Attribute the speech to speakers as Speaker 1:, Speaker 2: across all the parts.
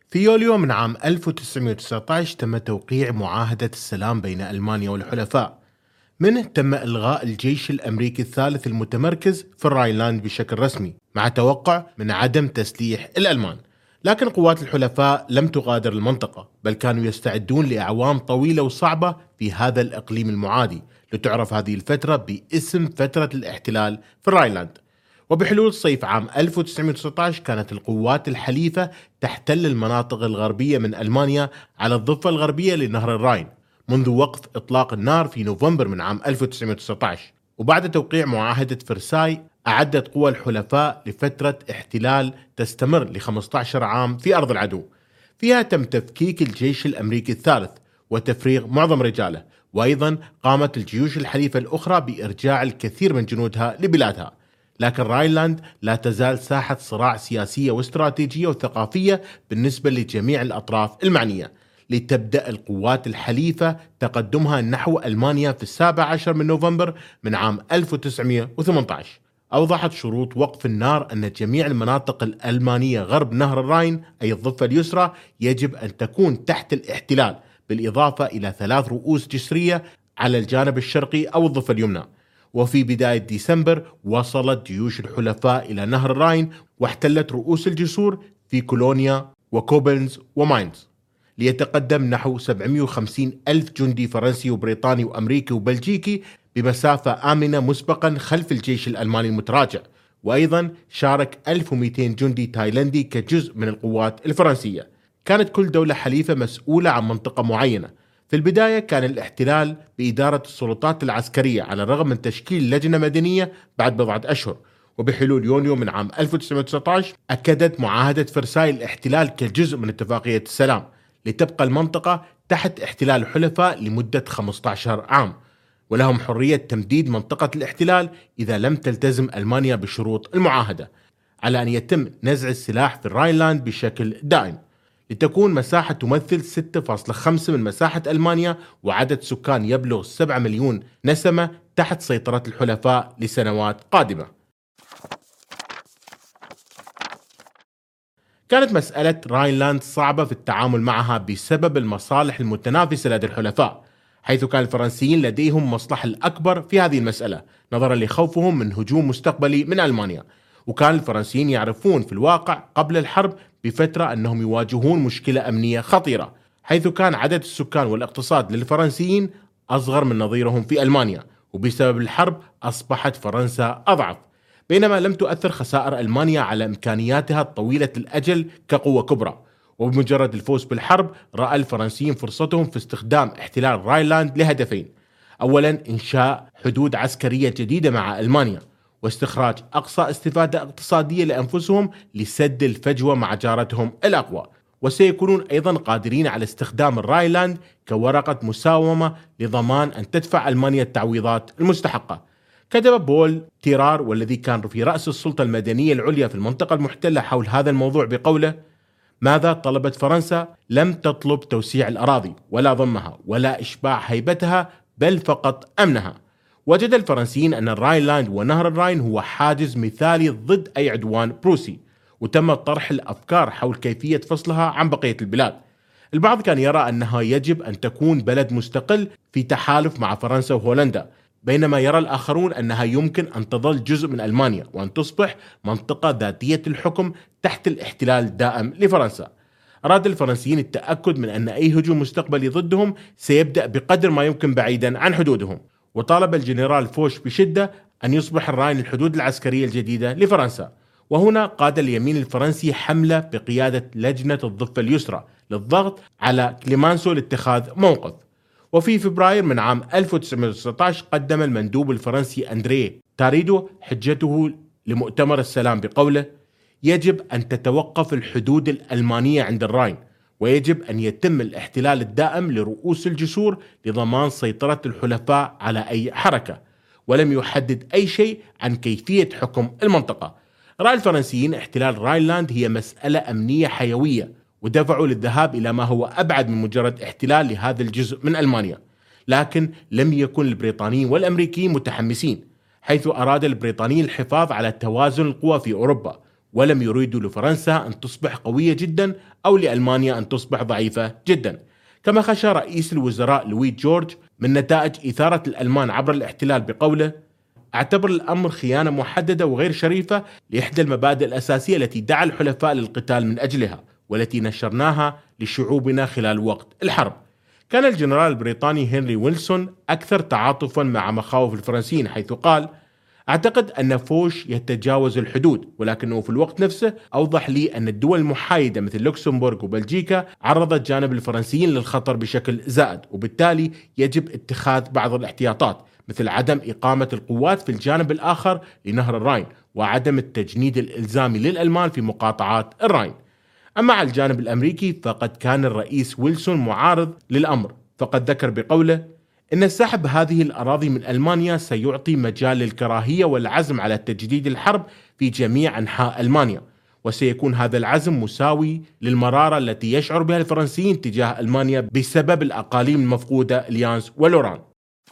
Speaker 1: في يوليو من عام 1919 تم توقيع معاهدة السلام بين ألمانيا والحلفاء، منه تم إلغاء الجيش الأمريكي الثالث المتمركز في الراينلاند بشكل رسمي مع توقع من عدم تسليح الألمان. لكن قوات الحلفاء لم تغادر المنطقة، بل كانوا يستعدون لأعوام طويلة وصعبة في هذا الإقليم المعادي، لتعرف هذه الفترة باسم فترة الاحتلال في الراينلاند. وبحلول صيف عام 1919 كانت القوات الحليفة تحتل المناطق الغربية من ألمانيا على الضفة الغربية لنهر الراين منذ وقف إطلاق النار في نوفمبر من عام 1919. وبعد توقيع معاهدة فرساي أعدت قوى الحلفاء لفترة احتلال تستمر ل 15 عام في أرض العدو، فيها تم تفكيك الجيش الأمريكي الثالث وتفريغ معظم رجاله، وأيضا قامت الجيوش الحليفة الأخرى بإرجاع الكثير من جنودها لبلادها. لكن راينلاند لا تزال ساحة صراع سياسية واستراتيجية وثقافية بالنسبة لجميع الأطراف المعنية، لتبدأ القوات الحليفة تقدمها نحو ألمانيا في 17 من نوفمبر من عام 1918. أوضحت شروط وقف النار أن جميع المناطق الألمانية غرب نهر الراين أي الضفة اليسرى يجب أن تكون تحت الاحتلال، بالإضافة إلى 3 رؤوس جسرية على الجانب الشرقي أو الضفة اليمنى. وفي بداية ديسمبر وصلت جيوش الحلفاء إلى نهر الراين واحتلت رؤوس الجسور في كولونيا وكوبلنز وماينز، ليتقدم نحو 750 ألف جندي فرنسي وبريطاني وأمريكي وبلجيكي بمسافة آمنة مسبقا خلف الجيش الألماني المتراجع. وأيضا شارك 1200 جندي تايلندي كجزء من القوات الفرنسية. كانت كل دولة حليفة مسؤولة عن منطقة معينة. في البداية كان الاحتلال بإدارة السلطات العسكرية على الرغم من تشكيل لجنة مدنية بعد بضعة أشهر. وبحلول يونيو من عام 1919 أكدت معاهدة فرساي الاحتلال كجزء من اتفاقية السلام، لتبقى المنطقة تحت احتلال الحلفاء لمدة 15 عام، ولهم حرية تمديد منطقة الاحتلال إذا لم تلتزم ألمانيا بشروط المعاهدة، على أن يتم نزع السلاح في الراينلاند بشكل دائم، لتكون مساحة تمثل 6.5 من مساحة ألمانيا، وعدد سكان يبلغ 7 مليون نسمة تحت سيطرة الحلفاء لسنوات قادمة. كانت مسألة راينلاند صعبة في التعامل معها بسبب المصالح المتنافسة لدى الحلفاء، حيث كان الفرنسيين لديهم مصلحة الأكبر في هذه المسألة نظرا لخوفهم من هجوم مستقبلي من ألمانيا. وكان الفرنسيين يعرفون في الواقع قبل الحرب بفترة أنهم يواجهون مشكلة أمنية خطيرة، حيث كان عدد السكان والاقتصاد للفرنسيين أصغر من نظيرهم في ألمانيا، وبسبب الحرب أصبحت فرنسا أضعف، بينما لم تؤثر خسائر ألمانيا على إمكانياتها الطويلة الأجل كقوة كبرى. وبمجرد الفوز بالحرب رأى الفرنسيين فرصتهم في استخدام احتلال راينلاند لهدفين: أولا إنشاء حدود عسكرية جديدة مع ألمانيا، واستخراج أقصى استفادة اقتصادية لأنفسهم لسد الفجوة مع جارتهم الأقوى. وسيكونون أيضا قادرين على استخدام الراينلاند كورقة مساومة لضمان أن تدفع ألمانيا التعويضات المستحقة. كتب بول تيرار، والذي كان في رأس السلطة المدنية العليا في المنطقة المحتلة، حول هذا الموضوع بقوله: ماذا طلبت فرنسا؟ لم تطلب توسيع الأراضي ولا ضمها ولا إشباع هيبتها، بل فقط أمنها. وجد الفرنسيين أن الراينلاند ونهر الراين هو حاجز مثالي ضد أي عدوان بروسي، وتم طرح الأفكار حول كيفية فصلها عن بقية البلاد. البعض كان يرى أنها يجب أن تكون بلد مستقل في تحالف مع فرنسا وهولندا، بينما يرى الآخرون أنها يمكن أن تظل جزء من ألمانيا وأن تصبح منطقة ذاتية الحكم تحت الاحتلال الدائم لفرنسا. أراد الفرنسيين التأكد من أن أي هجوم مستقبلي ضدهم سيبدأ بقدر ما يمكن بعيدا عن حدودهم، وطالب الجنرال فوش بشدة أن يصبح الراين الحدود العسكرية الجديدة لفرنسا. وهنا قاد اليمين الفرنسي حملة بقيادة لجنة الضفة اليسرى للضغط على كليمانسو لاتخاذ موقف. وفي فبراير من عام 1919 قدم المندوب الفرنسي أندريه تاريدو حجته لمؤتمر السلام بقوله: يجب أن تتوقف الحدود الألمانية عند الراين، ويجب أن يتم الاحتلال الدائم لرؤوس الجسور لضمان سيطرة الحلفاء على أي حركة. ولم يحدد أي شيء عن كيفية حكم المنطقة. رأى الفرنسيين احتلال راينلاند هي مسألة أمنية حيوية، ودفعوا للذهاب إلى ما هو أبعد من مجرد احتلال لهذا الجزء من ألمانيا. لكن لم يكن البريطانيين والأمريكيين متحمسين، حيث أراد البريطانيين الحفاظ على توازن القوى في أوروبا، ولم يريدوا لفرنسا أن تصبح قوية جدا أو لألمانيا أن تصبح ضعيفة جدا. كما خشى رئيس الوزراء لويد جورج من نتائج إثارة الألمان عبر الاحتلال بقوله: أعتبر الأمر خيانة محددة وغير شريفة لإحدى المبادئ الأساسية التي دعا الحلفاء للقتال من أجلها والتي نشرناها لشعوبنا خلال وقت الحرب. كان الجنرال البريطاني هنري ويلسون أكثر تعاطفا مع مخاوف الفرنسيين، حيث قال: أعتقد أن فوش يتجاوز الحدود، ولكنه في الوقت نفسه أوضح لي أن الدول المحايدة مثل لوكسمبورغ وبلجيكا عرضت جانب الفرنسيين للخطر بشكل زائد، وبالتالي يجب اتخاذ بعض الاحتياطات مثل عدم إقامة القوات في الجانب الآخر لنهر الراين وعدم التجنيد الإلزامي للألمان في مقاطعات الراين. أما على الجانب الأمريكي فقد كان الرئيس ويلسون معارض للأمر، فقد ذكر بقوله: إن سحب هذه الأراضي من ألمانيا سيعطي مجال للكراهية والعزم على تجديد الحرب في جميع أنحاء ألمانيا، وسيكون هذا العزم مساوي للمرارة التي يشعر بها الفرنسيين تجاه ألمانيا بسبب الأقاليم المفقودة اليانس ولوران.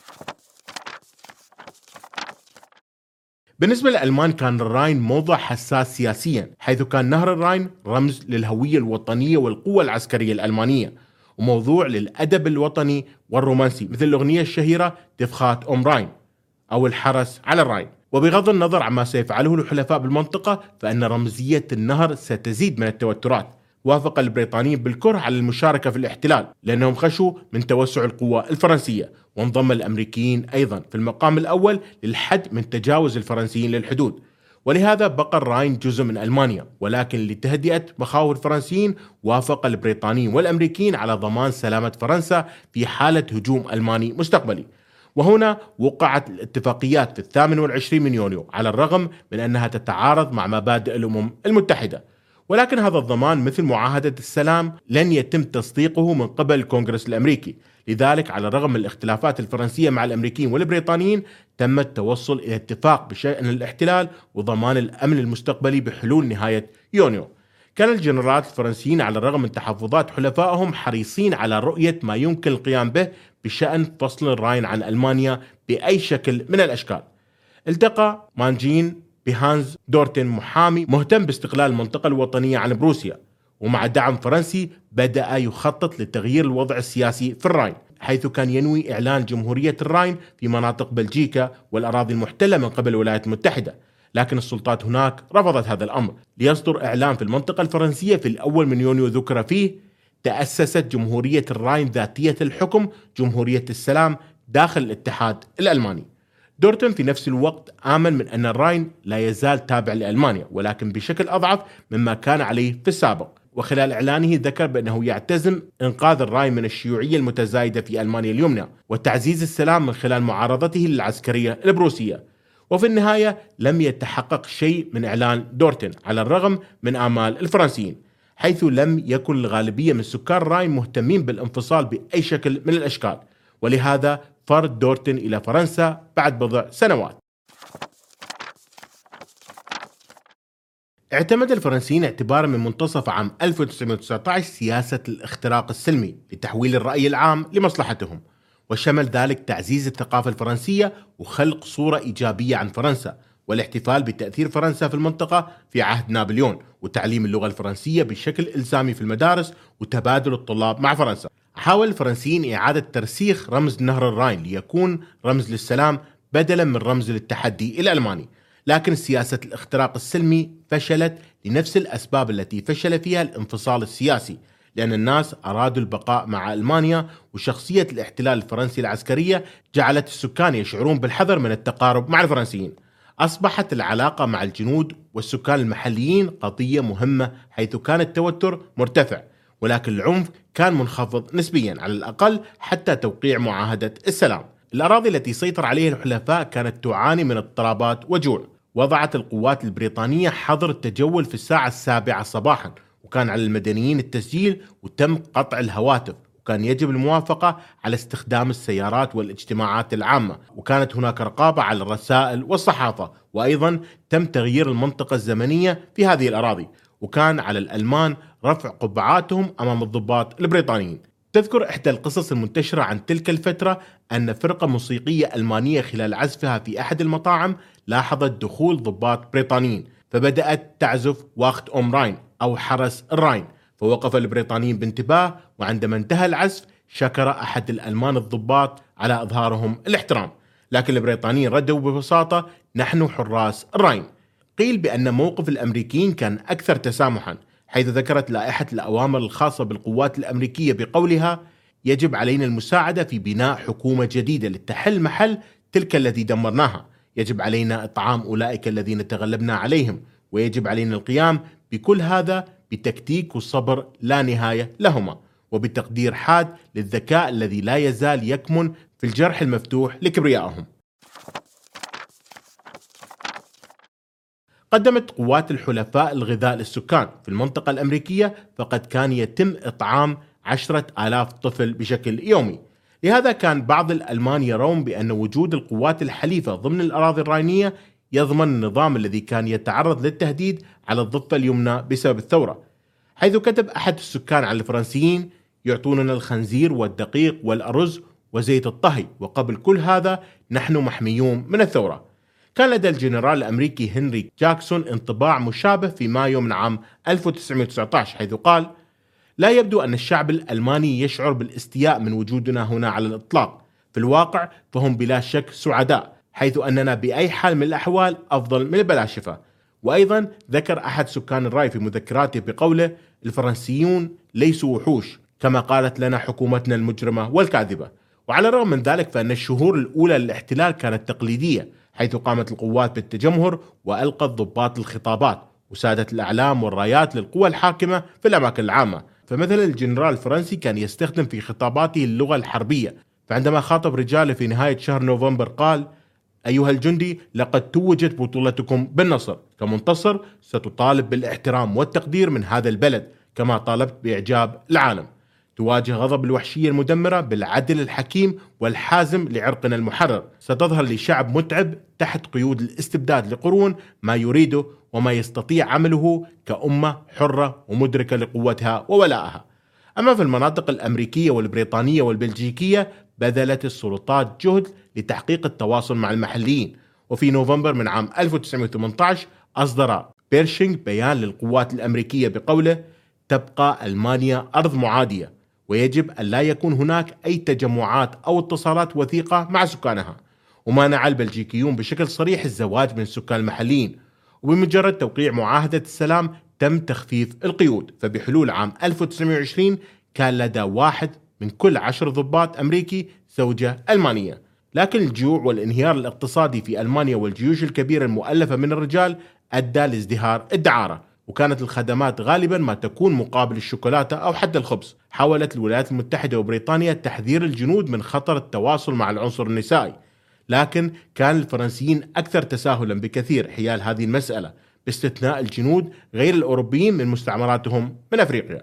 Speaker 1: بالنسبة للألمان كان الراين موضع حساس سياسيا، حيث كان نهر الراين رمز للهوية الوطنية والقوة العسكرية الألمانية، وموضوع للأدب الوطني والرومانسي مثل الأغنية الشهيرة دفخات أم راين أو الحرس على الراين. وبغض النظر عما سيفعله الحلفاء بالمنطقة فإن رمزية النهر ستزيد من التوترات. وافق البريطانيين بالكره على المشاركة في الاحتلال لأنهم خشوا من توسع القوة الفرنسية، وانضم الأمريكيين أيضا في المقام الأول للحد من تجاوز الفرنسيين للحدود، ولهذا بقى الراين جزء من ألمانيا. ولكن لتهدئة مخاوف الفرنسيين وافق البريطانيين والأمريكيين على ضمان سلامة فرنسا في حالة هجوم ألماني مستقبلي. وهنا وقعت الاتفاقيات في 28 من يونيو على الرغم من أنها تتعارض مع مبادئ الأمم المتحدة. ولكن هذا الضمان مثل معاهدة السلام لن يتم تصديقه من قبل الكونغرس الأمريكي. لذلك على الرغم من الاختلافات الفرنسية مع الأمريكيين والبريطانيين تم التوصل إلى اتفاق بشأن الاحتلال وضمان الأمن المستقبلي بحلول نهاية يونيو. كان الجنرالات الفرنسيين على الرغم من تحفظات حلفائهم حريصين على رؤية ما يمكن القيام به بشأن فصل الراين عن ألمانيا بأي شكل من الأشكال. التقى مانجين بهانز دورتن، محامي مهتم باستقلال المنطقة الوطنية عن بروسيا، ومع دعم فرنسي بدأ يخطط لتغيير الوضع السياسي في الراين، حيث كان ينوي إعلان جمهورية الراين في مناطق بلجيكا والأراضي المحتلة من قبل الولايات المتحدة. لكن السلطات هناك رفضت هذا الأمر، ليصدر إعلان في المنطقة الفرنسية في الأول من يونيو ذكر فيه: تأسست جمهورية الراين ذاتية الحكم جمهورية السلام داخل الاتحاد الألماني. دورتن في نفس الوقت آمن من أن الراين لا يزال تابع لألمانيا، ولكن بشكل أضعف مما كان عليه في السابق. وخلال إعلانه ذكر بأنه يعتزم إنقاذ الراين من الشيوعية المتزايدة في ألمانيا اليمنى وتعزيز السلام من خلال معارضته للعسكرية البروسية. وفي النهاية لم يتحقق شيء من إعلان دورتن على الرغم من آمال الفرنسيين، حيث لم يكن الغالبية من سكان الراين مهتمين بالانفصال بأي شكل من الأشكال، ولهذا فرد دورتن إلى فرنسا بعد بضع سنوات. اعتمد الفرنسيين اعتبارا من منتصف عام 1919 سياسة الاختراق السلمي لتحويل الرأي العام لمصلحتهم، وشمل ذلك تعزيز الثقافة الفرنسية وخلق صورة إيجابية عن فرنسا والاحتفال بتأثير فرنسا في المنطقة في عهد نابليون، وتعليم اللغة الفرنسية بشكل إلزامي في المدارس وتبادل الطلاب مع فرنسا. حاول الفرنسيين إعادة ترسيخ رمز نهر الراين ليكون رمز للسلام بدلا من رمز للتحدي الألماني، لكن سياسة الاختراق السلمي فشلت لنفس الأسباب التي فشل فيها الانفصال السياسي، لأن الناس أرادوا البقاء مع ألمانيا، وشخصية الاحتلال الفرنسي العسكرية جعلت السكان يشعرون بالحذر من التقارب مع الفرنسيين. أصبحت العلاقة مع الجنود والسكان المحليين قضية مهمة، حيث كان التوتر مرتفع ولكن العنف كان منخفض نسبيا على الأقل حتى توقيع معاهدة السلام. الأراضي التي سيطر عليها الحلفاء كانت تعاني من اضطرابات وجوع. وضعت القوات البريطانية حظر التجول في الساعة 7 صباحا، وكان على المدنيين التسجيل وتم قطع الهواتف، وكان يجب الموافقة على استخدام السيارات والاجتماعات العامة، وكانت هناك رقابة على الرسائل والصحافة، وأيضا تم تغيير المنطقة الزمنية في هذه الأراضي، وكان على الألمان رفع قبعاتهم أمام الضباط البريطانيين. تذكر إحدى القصص المنتشرة عن تلك الفترة أن فرقة موسيقية ألمانية خلال عزفها في أحد المطاعم لاحظت دخول ضباط بريطانيين، فبدأت تعزف وقت راين أو حرس الراين، فوقف البريطانيين بانتباه، وعندما انتهى العزف شكر أحد الألمان الضباط على إظهارهم الاحترام، لكن البريطانيين ردوا ببساطة: نحن حراس الراين. قيل بأن موقف الأمريكيين كان أكثر تسامحا، حيث ذكرت لائحة الأوامر الخاصة بالقوات الأمريكية بقولها: يجب علينا المساعدة في بناء حكومة جديدة لتحل محل تلك التي دمرناها، يجب علينا إطعام أولئك الذين تغلبنا عليهم، ويجب علينا القيام بكل هذا بتكتيك وصبر لا نهاية لهما، وبتقدير حاد للذكاء الذي لا يزال يكمن في الجرح المفتوح لكبريائهم. قدمت قوات الحلفاء الغذاء للسكان في المنطقة الأمريكية، فقد كان يتم إطعام 10,000 طفل بشكل يومي. لهذا كان بعض الألمان يرون بأن وجود القوات الحليفة ضمن الأراضي الراينية يضمن النظام الذي كان يتعرض للتهديد على الضفة اليمنى بسبب الثورة، حيث كتب أحد السكان على الفرنسيين: يعطوننا الخنزير والدقيق والأرز وزيت الطهي، وقبل كل هذا نحن محميون من الثورة. كان لدى الجنرال الأمريكي هنري جاكسون انطباع مشابه في مايو من عام 1919، حيث قال: لا يبدو أن الشعب الألماني يشعر بالاستياء من وجودنا هنا على الإطلاق، في الواقع فهم بلا شك سعداء، حيث أننا بأي حال من الأحوال أفضل من البلاشفة. وأيضا ذكر أحد سكان الراي في مذكراته بقوله: الفرنسيون ليسوا وحوش كما قالت لنا حكومتنا المجرمة والكاذبة. وعلى الرغم من ذلك فإن الشهور الأولى للاحتلال كانت تقليدية، حيث قامت القوات بالتجمهر وألقت ضباط الخطابات وسادت الأعلام والرايات للقوى الحاكمة في الأماكن العامة. فمثلا الجنرال الفرنسي كان يستخدم في خطاباته اللغة الحربية، فعندما خاطب رجاله في نهاية شهر نوفمبر قال: أيها الجندي، لقد توجت بطولتكم بالنصر، كمنتصر ستطالب بالاحترام والتقدير من هذا البلد كما طالبت بإعجاب العالم. تواجه غضب الوحشية المدمرة بالعدل الحكيم والحازم لعرقنا المحرر، ستظهر لشعب متعب تحت قيود الاستبداد لقرون ما يريده وما يستطيع عمله كأمة حرة ومدركة لقوتها وولائها. أما في المناطق الأمريكية والبريطانية والبلجيكية بذلت السلطات جهد لتحقيق التواصل مع المحليين، وفي نوفمبر من عام 1918 أصدر بيرشينغ بيان للقوات الأمريكية بقوله: تبقى ألمانيا أرض معادية، ويجب أن لا يكون هناك أي تجمعات أو اتصالات وثيقة مع سكانها. ومانع البلجيكيون بشكل صريح الزواج من السكان المحليين، وبمجرد توقيع معاهدة السلام تم تخفيف القيود. فبحلول عام 1920 كان لدى 1 من كل 10 ضباط أمريكي زوجة ألمانية. لكن الجوع والانهيار الاقتصادي في ألمانيا والجيوش الكبيرة المؤلفة من الرجال أدى لازدهار الدعارة، وكانت الخدمات غالبا ما تكون مقابل الشوكولاتة أو حتى الخبز. حاولت الولايات المتحدة وبريطانيا تحذير الجنود من خطر التواصل مع العنصر النسائي، لكن كان الفرنسيين أكثر تساهلا بكثير حيال هذه المسألة، باستثناء الجنود غير الأوروبيين من مستعمراتهم من أفريقيا.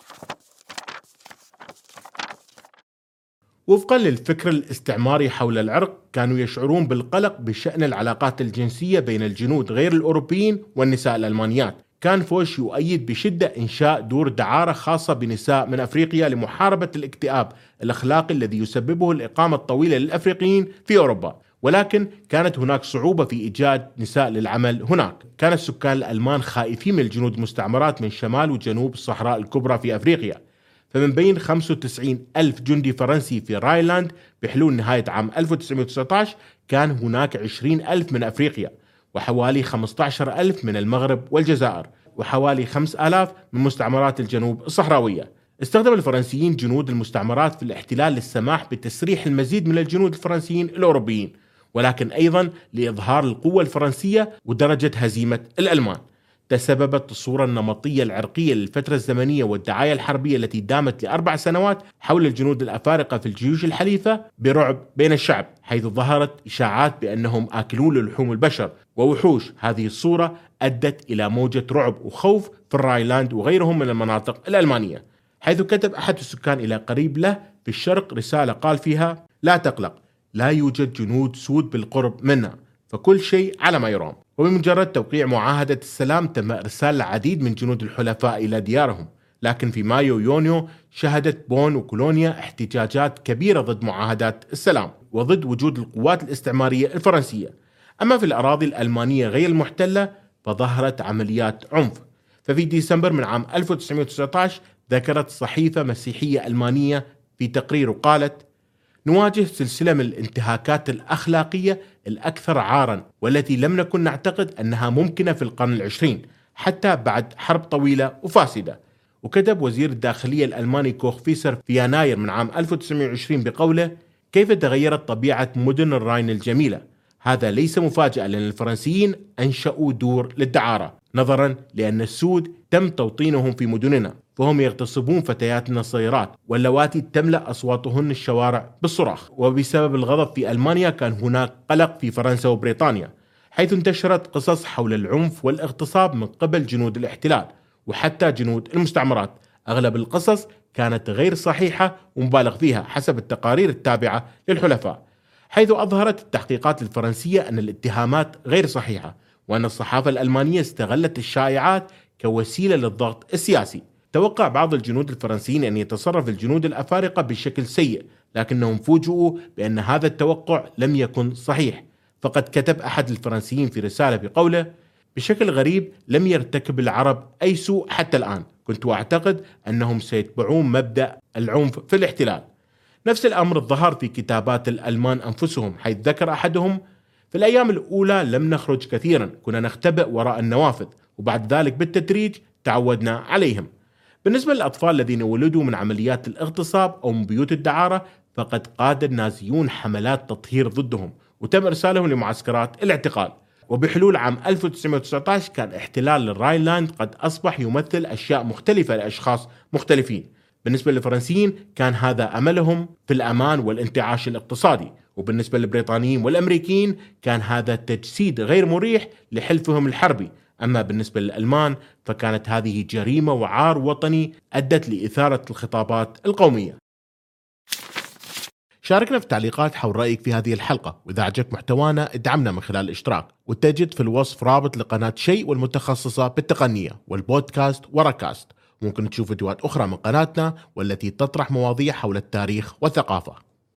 Speaker 1: وفقا للفكر الاستعماري حول العرق، كانوا يشعرون بالقلق بشأن العلاقات الجنسية بين الجنود غير الأوروبيين والنساء الألمانيات. كان فوش يؤيد بشدة إنشاء دور دعارة خاصة بنساء من أفريقيا لمحاربة الاكتئاب الأخلاقي الذي يسببه الإقامة الطويلة للأفريقيين في أوروبا، ولكن كانت هناك صعوبة في إيجاد نساء للعمل هناك. كان السكان الألمان خائفين من الجنود المستعمرات من شمال وجنوب الصحراء الكبرى في أفريقيا، فمن بين 95 ألف جندي فرنسي في رايلاند بحلول نهاية عام 1919 كان هناك 20 ألف من أفريقيا، وحوالي 15 ألف من المغرب والجزائر، وحوالي 5,000 من مستعمرات الجنوب الصحراوية. استخدم الفرنسيين جنود المستعمرات في الاحتلال للسماح بتسريح المزيد من الجنود الفرنسيين الأوروبيين، ولكن أيضا لإظهار القوة الفرنسية ودرجة هزيمة الألمان. تسببت الصورة النمطية العرقية للفترة الزمنية والدعاية الحربية التي دامت ل4 سنوات حول الجنود الأفارقة في الجيوش الحليفة برعب بين الشعب، حيث ظهرت إشاعات بأنهم آكلون لحوم البشر ووحوش. هذه الصورة أدت إلى موجة رعب وخوف في الرايلاند وغيرهم من المناطق الألمانية، حيث كتب أحد السكان إلى قريب له في الشرق رسالة قال فيها: لا تقلق، لا يوجد جنود سود بالقرب منا، فكل شيء على ما يرام. وبمجرد توقيع معاهدة السلام تم إرسال العديد من جنود الحلفاء إلى ديارهم، لكن في مايو يونيو شهدت بون وكولونيا احتجاجات كبيرة ضد معاهدات السلام وضد وجود القوات الاستعمارية الفرنسية. أما في الأراضي الألمانية غير المحتلة فظهرت عمليات عنف. ففي ديسمبر من عام 1919 ذكرت صحيفة مسيحية ألمانية في تقرير وقالت: نواجه سلسلة من الانتهاكات الأخلاقية الأكثر عاراً، والتي لم نكن نعتقد أنها ممكنة في القرن العشرين حتى بعد حرب طويلة وفاسدة. وكتب وزير الداخلية الألماني كوخ فيسر في يناير من عام 1920 بقوله: كيف تغيرت طبيعة مدن الراين الجميلة؟ هذا ليس مفاجأة، لأن الفرنسيين أنشأوا دور للدعارة نظرا لأن السود تم توطينهم في مدننا، فهم يغتصبون فتياتنا الصغيرات واللواتي تملأ أصواتهن الشوارع بالصراخ. وبسبب الغضب في ألمانيا كان هناك قلق في فرنسا وبريطانيا، حيث انتشرت قصص حول العنف والاغتصاب من قبل جنود الاحتلال وحتى جنود المستعمرات. أغلب القصص كانت غير صحيحة ومبالغ فيها حسب التقارير التابعة للحلفاء، حيث أظهرت التحقيقات الفرنسية أن الاتهامات غير صحيحة، وأن الصحافة الألمانية استغلت الشائعات كوسيلة للضغط السياسي. توقع بعض الجنود الفرنسيين أن يتصرف الجنود الأفارقة بشكل سيء، لكنهم فوجئوا بأن هذا التوقع لم يكن صحيح. فقد كتب أحد الفرنسيين في رسالة بقوله: بشكل غريب لم يرتكب العرب أي سوء حتى الآن، كنت أعتقد أنهم سيتبعون مبدأ العنف في الاحتلال. نفس الأمر ظهر في كتابات الألمان أنفسهم، حيث ذكر أحدهم: في الأيام الأولى لم نخرج كثيرا، كنا نختبئ وراء النوافذ، وبعد ذلك بالتدريج تعودنا عليهم. بالنسبة للأطفال الذين ولدوا من عمليات الاغتصاب أو من بيوت الدعارة، فقد قاد النازيون حملات تطهير ضدهم وتم إرسالهم لمعسكرات الاعتقال. وبحلول عام 1919 كان احتلال الراينلاند قد أصبح يمثل أشياء مختلفة لأشخاص مختلفين. بالنسبة للفرنسيين كان هذا أملهم في الأمان والانتعاش الاقتصادي، وبالنسبة للبريطانيين والأمريكيين كان هذا تجسيد غير مريح لحلفهم الحربي. أما بالنسبة للألمان فكانت هذه جريمة وعار وطني أدت لإثارة الخطابات القومية. شاركنا في التعليقات حول رأيك في هذه الحلقة، وإذا عجبك محتوانا ادعمنا من خلال الاشتراك، وتجد في الوصف رابط لقناة شيء والمتخصصة بالتقنية والبودكاست وركاست. ممكن تشوف فيديوهات أخرى من قناتنا والتي تطرح مواضيع حول التاريخ والثقافة.